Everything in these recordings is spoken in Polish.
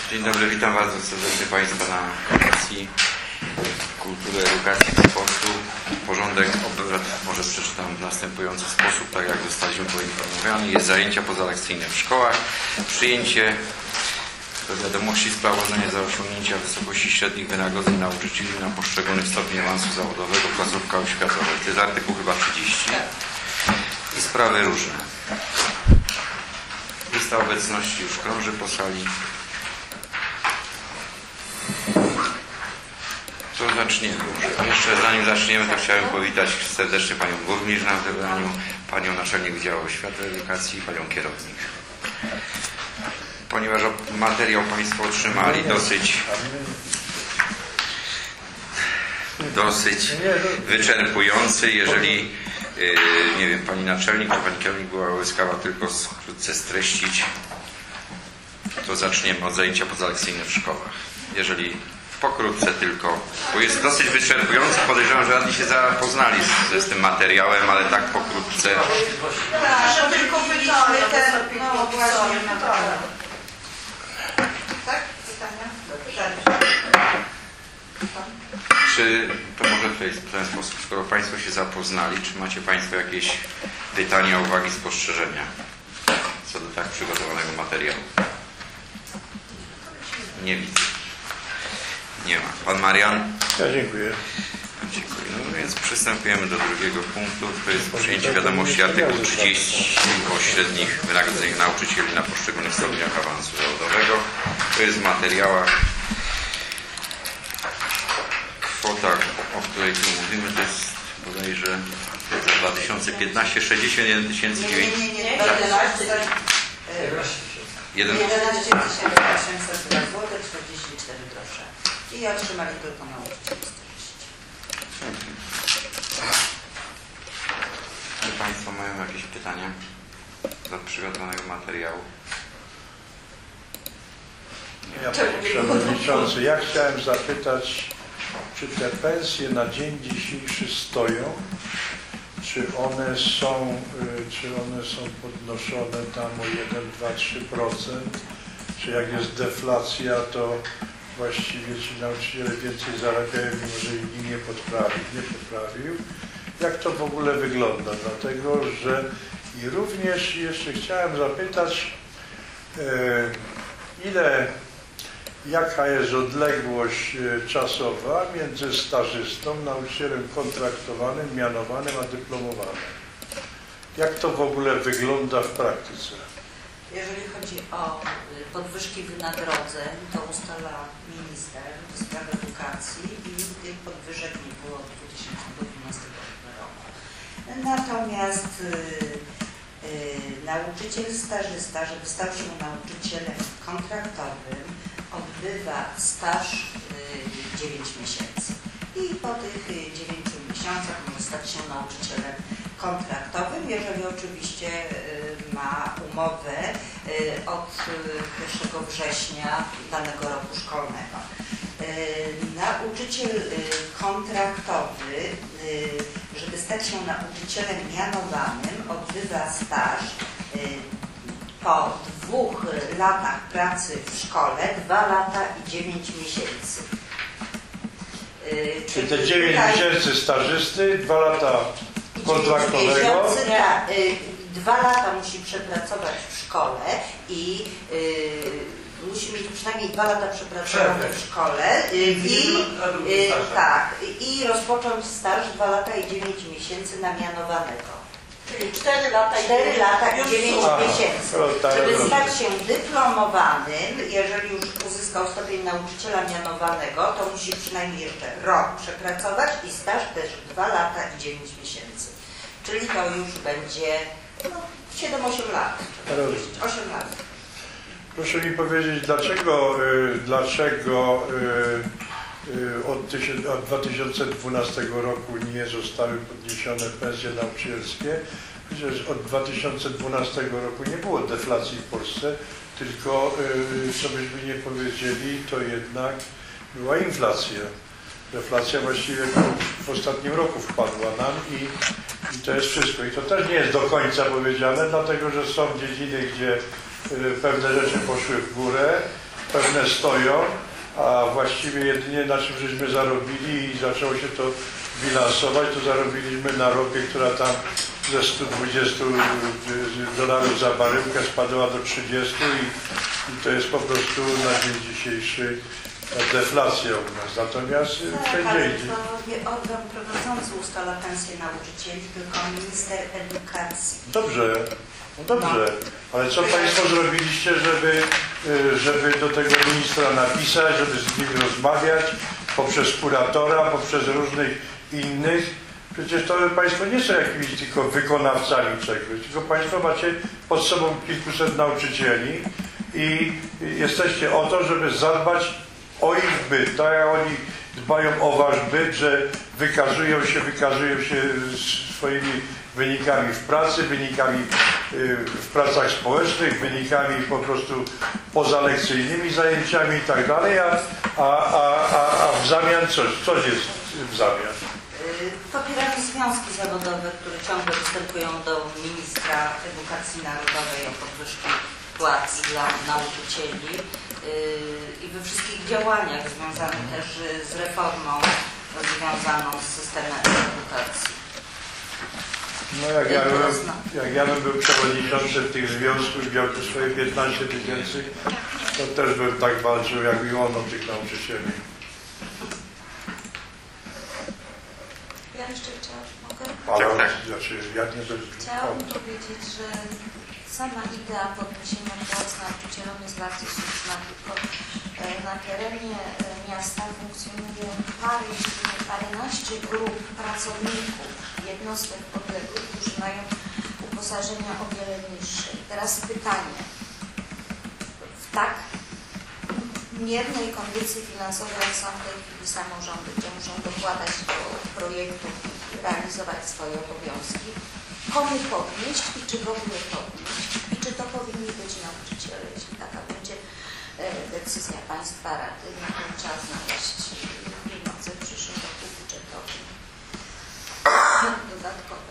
Dzień dobry, witam bardzo serdecznie Państwa na Komisji Kultury, Edukacji i Sportu. Porządek obrad może przeczytam w następujący sposób, tak jak zostaliśmy poinformowani. Jest zajęcia pozalekcyjne w szkołach, przyjęcie do wiadomości sprawozdania za osiągnięcia wysokości średnich wynagrodzeń nauczycieli na poszczególnych stopniach awansu zawodowego, placówka oświatowa. To jest artykuł chyba 30. I sprawy różne. Lista obecności już krąży po sali. To zaczniemy. Jeszcze zanim zaczniemy, to chciałem powitać serdecznie Panią Burmistrz na zebraniu, Panią Naczelnik Wydziału Oświaty i Edukacji i Panią Kierownik. Ponieważ materiał Państwo otrzymali dosyć wyczerpujący, jeżeli nie wiem, Pani Naczelnik, Pani Kierownik była łaskawa tylko wkrótce streścić, to zaczniemy od zajęcia pozalekcyjne w szkołach. Jeżeli pokrótce tylko, bo jest dosyć wyczerpujący, podejrzewam, że radni się zapoznali z tym materiałem, ale tak pokrótce. Tak, tylko byliśmy ten, no właśnie, tak? Pytania? Czy to może w ten sposób, skoro Państwo się zapoznali, czy macie Państwo jakieś pytania, uwagi, spostrzeżenia co do tak przygotowanego materiału? Nie widzę. Nie ma. Pan Marian? Ja dziękuję. Dziękuję. No więc przystępujemy do drugiego punktu. To jest przyjęcie wiadomości artykuł 30 o średnich wynagrodzeniach nauczycieli na poszczególnych stopniach awansu zawodowego. To jest w materiałach. Kwota, o której tu mówimy, to jest bodajże za 2015 61 900. Nie. 11 800 zł 44 grosze. I otrzymali tylko nauczyciele 40. Czy Państwo mają jakieś pytania do przygotowanego materiału? Ja, Panie Przewodniczący, ja chciałem zapytać, czy te pensje na dzień dzisiejszy stoją? Czy one są podnoszone tam o 1, 2, 3%? Czy jak jest deflacja, to właściwie ci nauczyciele więcej zarabiają, mimo że ich nie poprawił? Jak to w ogóle wygląda? Dlatego, że i również jeszcze chciałem zapytać, jaka jest odległość czasowa między stażystą, nauczycielem kontraktowanym, mianowanym, a dyplomowanym? Jak to w ogóle wygląda w praktyce? Jeżeli chodzi o podwyżki wynagrodzeń, to ustala minister do spraw edukacji i tych podwyżek nie było od 2012 roku. Natomiast nauczyciel stażysta, żeby stał się nauczycielem kontraktowym, odbywa staż 9 miesięcy. I po tych 9 miesiącach może stać się nauczycielem kontraktowym, jeżeli oczywiście ma umowę od 1 września danego roku szkolnego. Nauczyciel kontraktowy, żeby stać się nauczycielem mianowanym, odbywa staż po 2 latach pracy w szkole, 2 lata i 9 miesięcy. Czyli te 9 miesięcy stażysty, 2 lata kontraktowego. 2 lata musi przepracować w szkole i musi mieć przynajmniej 2 lata przepracowane w szkole i rozpocząć staż 2 lata i 9 miesięcy na mianowanego. Czyli 4 lata i 9 miesięcy. Żeby stać się dyplomowanym, jeżeli już uzyskał stopień nauczyciela mianowanego, to musi przynajmniej jeszcze rok przepracować i staż też 2 lata i 9 miesięcy. Czyli to już będzie 7-8 lat. 8 lat. Proszę mi powiedzieć, dlaczego od 2012 roku nie zostały podniesione pensje nauczycielskie? Przecież od 2012 roku nie było deflacji w Polsce, tylko, co byśmy nie powiedzieli, to jednak była inflacja. Deflacja właściwie w ostatnim roku wpadła nam i to jest wszystko. I to też nie jest do końca powiedziane, dlatego że są dziedziny, gdzie pewne rzeczy poszły w górę pewne stoją, a właściwie jedynie na czym żeśmy zarobili i zaczęło się to bilansować, to zarobiliśmy na ropie, która tam ze $120 za baryłkę spadła do 30 i to jest po prostu na dzień dzisiejszy deflacja u nas. Natomiast wszędzie idzie. To nie organ prowadzący ustala pensję nauczycieli, tylko minister edukacji. Dobrze, no dobrze, ale co Państwo zrobiliście, żeby do tego ministra napisać, żeby z nim rozmawiać, poprzez kuratora, poprzez różnych innych? Przecież to Państwo nie są jakimiś tylko wykonawcami czegoś, tylko Państwo macie pod sobą kilkuset nauczycieli i jesteście o to, żeby zadbać o ich byt, tak jak oni dbają o Wasz byt, że wykazują się swoimi wynikami w pracy, wynikami w pracach społecznych, wynikami po prostu pozalekcyjnymi zajęciami i tak dalej, a w zamian coś jest w zamian. Popieramy związki zawodowe, które ciągle występują do ministra edukacji narodowej o podwyżki płac dla nauczycieli i we wszystkich działaniach związanych też z reformą związaną z systemem edukacji. No jak ja bym był przewodniczącym tych związków i miał te swoje 15 000, to też bym tak walczył jak i on o tych nauczycieli. Ja jeszcze mogę? Ale Tak. znaczy, ja nie Chciałabym powiedzieć, że sama idea podniesienia płac nauczycielom jest bardzo słuszna, tylko na terenie miasta funkcjonuje paręnaście grup pracowników jednostek podległych, którzy mają uposażenia o wiele niższe. I teraz pytanie. W tak miernej kondycji finansowej, jak są w tej chwili samorządy, gdzie muszą dokładać do projektów i realizować swoje obowiązki, komu podnieść i czy w ogóle podnieść i czy to powinni być nauczyciele, jeśli taka będzie decyzja państwa, rady, na ten czas znaleźć pieniądze w przyszłym roku budżetowym dodatkowe.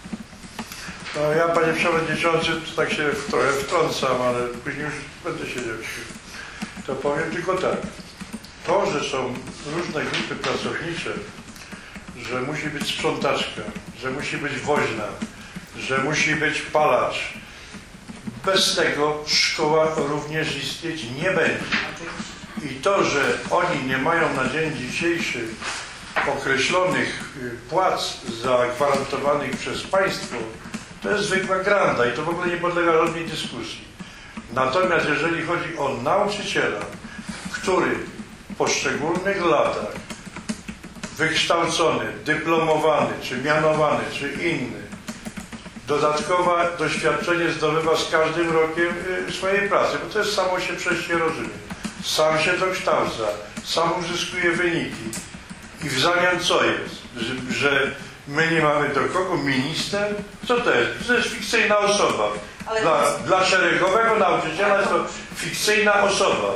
No ja, Panie Przewodniczący, tak się trochę wtrącam, ale później już będę siedział. To powiem tylko tak. To, że są różne grupy pracownicze, że musi być sprzątaczka, że musi być woźna, że musi być palacz, bez tego szkoła również istnieć nie będzie. I to, że oni nie mają na dzień dzisiejszy określonych płac zagwarantowanych przez państwo, to jest zwykła granda i to w ogóle nie podlega żadnej dyskusji. Natomiast jeżeli chodzi o nauczyciela, który w poszczególnych latach wykształcony, dyplomowany, czy mianowany, czy inny, dodatkowe doświadczenie zdobywa z każdym rokiem swojej pracy, bo to jest samo się przecież rozumie. Sam się dokształca, sam uzyskuje wyniki. I w zamian co jest? Że my nie mamy do kogo? Minister? Co to jest? To jest fikcyjna osoba. Dla szeregowego nauczyciela jest to fikcyjna osoba.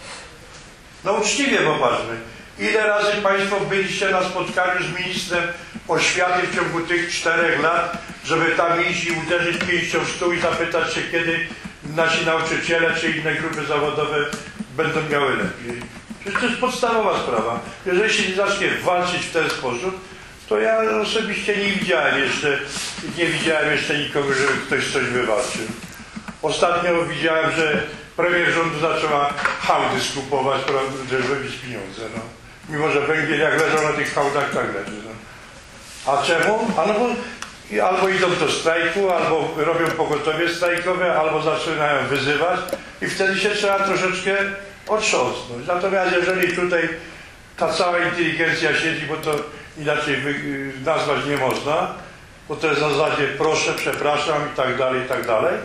No uczciwie popatrzmy. Ile razy Państwo byliście na spotkaniu z ministrem oświaty w ciągu tych 4 lat, żeby tam iść i uderzyć pięścią w stół i zapytać się, kiedy nasi nauczyciele czy inne grupy zawodowe będą miały lepiej. Przecież to jest podstawowa sprawa. Jeżeli się nie zacznie walczyć w ten sposób, to ja osobiście nie widziałem jeszcze nikogo, żeby ktoś coś wywalczył. Ostatnio widziałem, że premier rządu zaczęła hałdy skupować, żeby robić pieniądze. No. Mimo że węgiel jak leżał na tych hałdach, tak leży. No. A czemu? Albo idą do strajku, albo robią pogotowie strajkowe, albo zaczynają wyzywać i wtedy się trzeba troszeczkę otrząsnąć. Natomiast jeżeli tutaj ta cała inteligencja siedzi, bo to inaczej nazwać nie można, bo to jest na zasadzie proszę, przepraszam i tak dalej,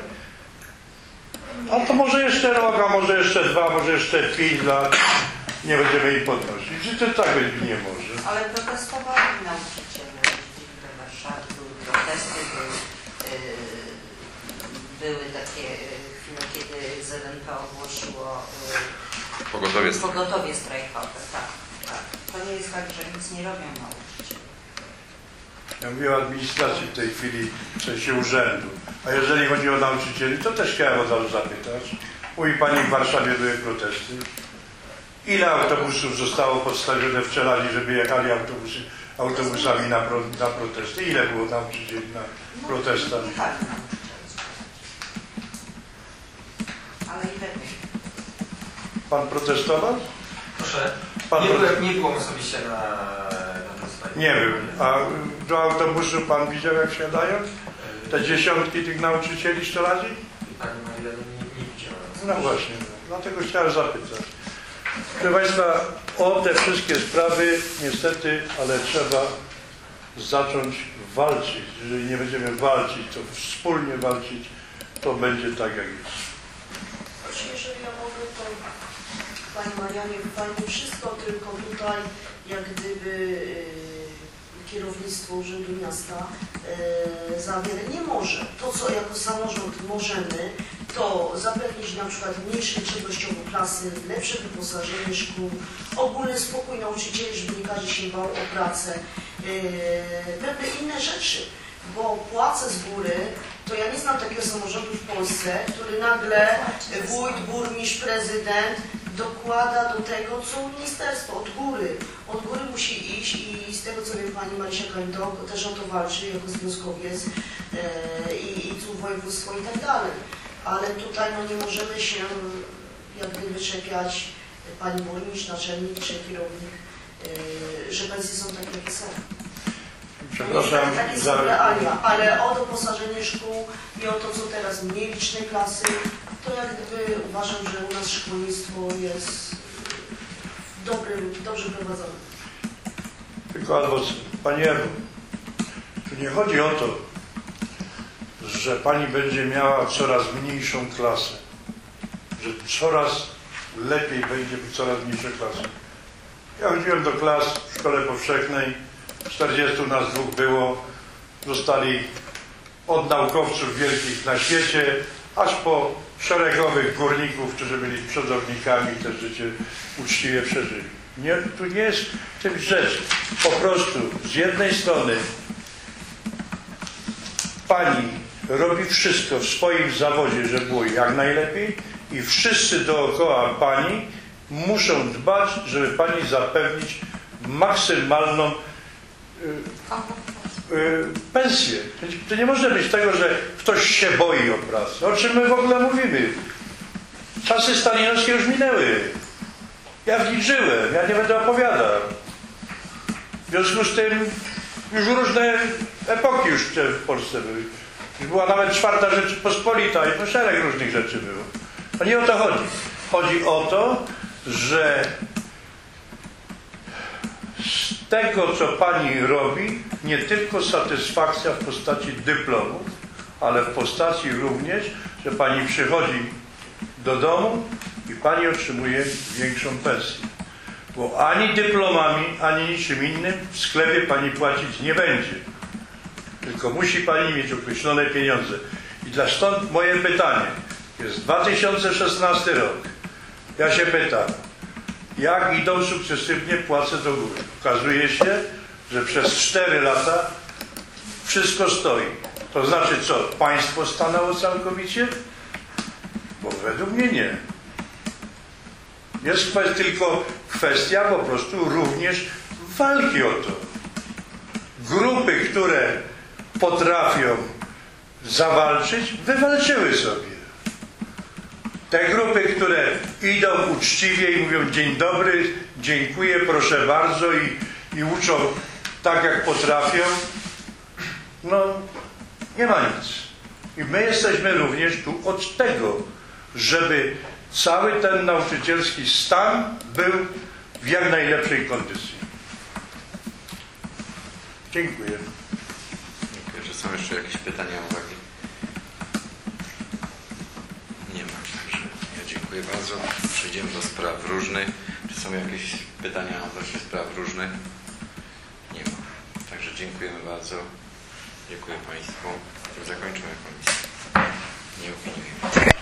a to może jeszcze rok, a może jeszcze 2, może jeszcze 5 lat nie będziemy jej podnosić. Czy to tak być nie może? Ale protestowali nauczyciele do Warszawy, były protesty, były takie chwile, kiedy ZNP ogłosiło pogotowie strajkowe. Tak. To nie jest tak, że nic nie robią nauczyciele. Ja mówię o administracji w tej chwili, w sensie urzędu. A jeżeli chodzi o nauczycieli, to też chciałem od razu zapytać, Mówi Pani, w Warszawie były protesty. Ile autobusów zostało podstawione w Czelazi, żeby jechali autobusami na protesty? Ile było nauczycieli na protestach? Tak. Ale i lepiej. Pan protestował? Proszę. Pan Nie byłem osobiście na tym. Nie był. A do autobusu Pan widział, jak wsiadają? Te dziesiątki tych nauczycieli z Czelazi? Pani Maria, nie widziałem. No właśnie, dlatego chciałem zapytać. Proszę Państwa, o te wszystkie sprawy niestety, ale trzeba zacząć walczyć. Jeżeli nie będziemy walczyć, to wspólnie walczyć, to będzie tak, jak jest. Znaczy, jeżeli ja mogę, to Pani Marianie, Pani wszystko, tylko tutaj jak gdyby kierownictwo Urzędu Miasta za wiele nie może. To, co jako samorząd możemy, to zapewnić na przykład mniejsze ilościowo klasy, lepsze wyposażenie szkół, ogólny spokój nauczycieli, żeby nie każdy się bał o pracę, pewne inne rzeczy, bo płace z góry, to ja nie znam takiego samorządu w Polsce, który nagle wójt, burmistrz, prezydent dokłada do tego, co ministerstwo, od góry. Od góry musi iść i z tego, co wiem, Pani Marysia Kańdok też o to walczy jako związkowiec i województwo i tak dalej. Ale tutaj no, nie możemy się jak gdyby czepiać Pani burmistrz, naczelnik czy kierownik, że pensje są takie, jakie są. Przepraszam Takie są realia, ale o doposażenie szkół i o to, co teraz mniej liczne klasy, to jak gdyby uważam, że u nas szkolnictwo jest dobrze prowadzone. Tylko albo, Pani Ewo, tu nie chodzi o to, że Pani będzie miała coraz mniejszą klasę, że coraz lepiej będzie coraz mniejsze klasy. Ja chodziłem do klas w szkole powszechnej, 40 nas dwóch było, zostali od naukowców wielkich na świecie, aż po szeregowych górników, którzy byli przodownikami i też życie uczciwie przeżyli. Nie, tu nie jest w tym rzecz. Po prostu z jednej strony Pani robi wszystko w swoim zawodzie, żeby było jak najlepiej i wszyscy dookoła Pani muszą dbać, żeby Pani zapewnić maksymalną pensję. To nie może być tego, że ktoś się boi o pracę. O czym my w ogóle mówimy? Czasy stalinowskie już minęły. Ja w nich żyłem, ja nie będę opowiadał. W związku z tym już różne epoki już w Polsce były. Już była nawet Czwarta Rzeczypospolita i no szereg różnych rzeczy było. A nie o to chodzi. Chodzi o to, że z tego, co Pani robi, nie tylko satysfakcja w postaci dyplomów, ale w postaci również, że Pani przychodzi do domu i Pani otrzymuje większą pensję. Bo ani dyplomami, ani niczym innym w sklepie Pani płacić nie będzie. Tylko musi Pani mieć określone pieniądze. I stąd moje pytanie. Jest 2016 rok. Ja się pytam, jak idą sukcesywnie płace do góry? Okazuje się, że przez 4 lata wszystko stoi. To znaczy co? Państwo stanęło całkowicie? Bo według mnie nie. Jest tylko kwestia po prostu również walki o to. Grupy, które potrafią zawalczyć, wywalczyły sobie. Te grupy, które idą uczciwie i mówią dzień dobry, dziękuję, proszę bardzo i uczą tak jak potrafią, no nie ma nic. I my jesteśmy również tu od tego, żeby cały ten nauczycielski stan był w jak najlepszej kondycji. Dziękuję. Dziękuję. Czy są jeszcze jakieś pytania, uwagi? Nie ma. Także ja dziękuję bardzo. Przejdziemy do spraw różnych. Czy są jakieś pytania odnośnie spraw różnych? Nie ma. Także dziękujemy bardzo. Dziękuję Państwu. Tym zakończymy komisję. Nie opiniujemy.